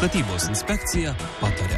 Statybos inspekcija pataria.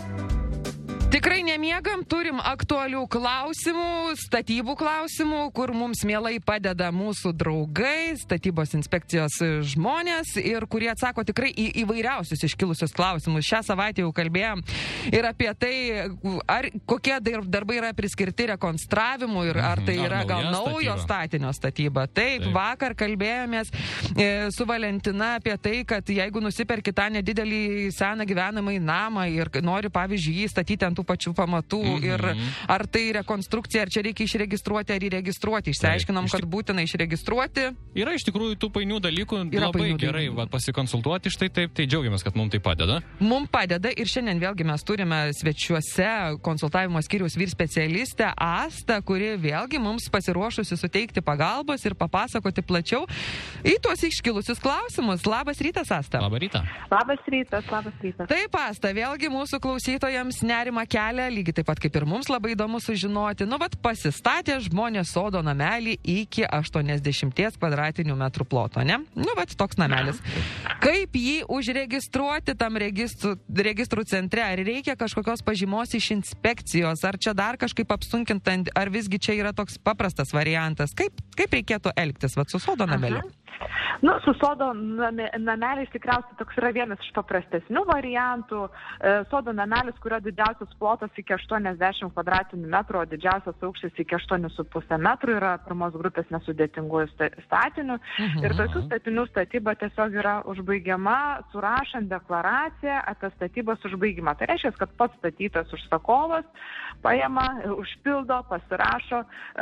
Tikrai nemiegam, turim aktualių klausimų, statybų klausimų, kur mums mielai padeda mūsų draugai, statybos inspekcijos žmonės ir kurie atsako tikrai į įvairiausius iškilusius klausimus. Šią savaitę jau kalbėjom ir apie tai, kokie darbai yra priskirti rekonstravimui ir ar tai yra gal naujo statinio statyba. Taip, vakar kalbėjomės su Valentina apie tai, kad jeigu nusiperki tą nedidelį seną gyvenamąjį namą ir nori, pavyzdžiui, jį statyti ant tų pačių pamatų ir ar tai rekonstrukcija, ar čia reikia išregistruoti ar įregistruoti. Išsiaiškinom, kad būtina išregistruoti. Yra iš tikrųjų tų painių dalykų, labai gerai pasikonsultuoti štai taip, tai džiaugiamės, kad mums tai padeda. Mums padeda ir šiandien vėlgi mes turime svečiuose konsultavimo skyriaus vyr specialistę Astą, kuri vėlgi mums pasiruošusi suteikti pagalbos ir papasakoti plačiau į tuos iškilusius klausimus. Labas rytas, Asta. Labą rytą. Labas rytas, labas rytas. Taip, Asta, vėlgi mūsų klausytojams nerima kelia, lygiai taip pat kaip ir mums labai įdomu sužinoti. Pasistatė žmonės sodo namelį iki 80 kvadratinių metrų ploto, ne? Toks namelis. Kaip jį užregistruoti tam registrų centre? Ar reikia kažkokios pažymos iš inspekcijos? Ar čia dar kažkaip apsunkintant? Ar visgi čia yra toks paprastas variantas? Kaip reikėtų elgtis su sodo nameliu? Su sodo nameliais tikriausiai toks yra vienas iš paprastesnių variantų. Sodo namelis, kurio didžiausias plotas iki 80 kvadratinių metrų, o didžiausias aukštis iki 8,5 metrų yra pirmos grupės nesudėtingųjų statinių. Ir tokių statinių statyba tiesiog yra užbaigiama surašant deklaraciją apie statybos užbaigimą. Tai reiškia, kad pats statytas užsakovas paima, užpildo, pasirašo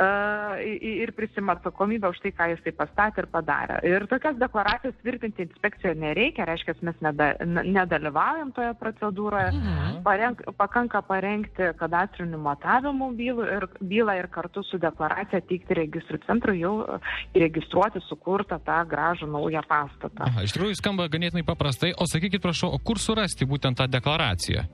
ir prisima atsakomybę už tai, ką jis tai pastatė ir padarė. Ir tokios deklaracijos tvirtinti inspekcijoje nereikia, reiškia, mes nedalyvaujam toje procedūroje. Pakanka parengti kadastrinių matavimų bylą ir kartu su deklaracija teikti registrų centrui jau įregistruoti sukurtą tą gražų naują pastatą. Iš tikrųjų skamba ganėtinai paprastai, o sakykit, prašau, o kur surasti būtent tą deklaraciją?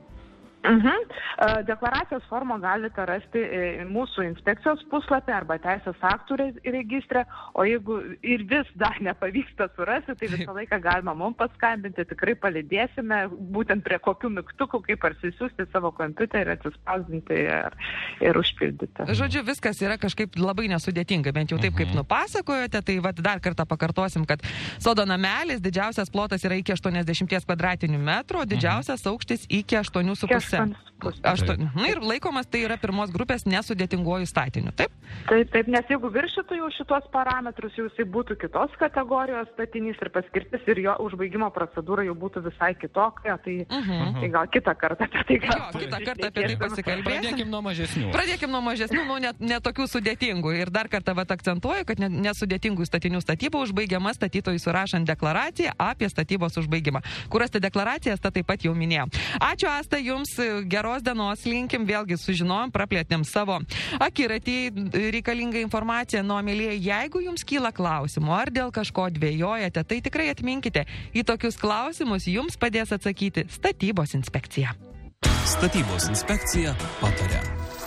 Deklaracijos formą galite rasti mūsų inspekcijos puslapį arba teisės aktų registre, o jeigu ir vis dar nepavyksta surasti, tai visą laiką galima mums paskambinti, tikrai palydėsime būtent prie kokių mygtukų, kaip parsisiųsti savo kompiuterį, atsispausdinti ir užpildyti. Žodžiu, viskas yra kažkaip labai nesudėtinga, bent jau taip, kaip nupasakojote, tai dar kartą pakartosim, kad sodo namelis didžiausias plotas yra iki 80 kvadratinių metrų, o didžiausias aukštis iki 8,5. Ir laikomas tai yra pirmos grupės nesudėtinguoju statiniu, taip? Taip, nes jeigu viršytų jau šitos parametrus, jau jisai būtų kitos kategorijos statinys ir paskirtis ir jo užbaigimo procedūra jau būtų visai kitokia, tai gal kitą kartą apie tai kitą kartą apie tai pasikalbėsim. Pradėkim nuo mažesnių, ne tokių sudėtingų. Ir dar kartą akcentuoju, kad nesudėtingų statinių statyba užbaigiama statytojui surašant deklaraciją apie statybos užbaigimą. Kur rasti deklaracijas, tai taip pat jau minėjau. Ačiū, Asta, jums geros dienos linkim, vėlgi sužinojom, praplėtėm savo akiratį reikalingą informaciją. Mielieji, jeigu jums kyla klausimų ar dėl kažko dvejojate, tai tikrai atminkite, į tokius klausimus jums padės atsakyti Statybos inspekcija. Statybos inspekcija pataria.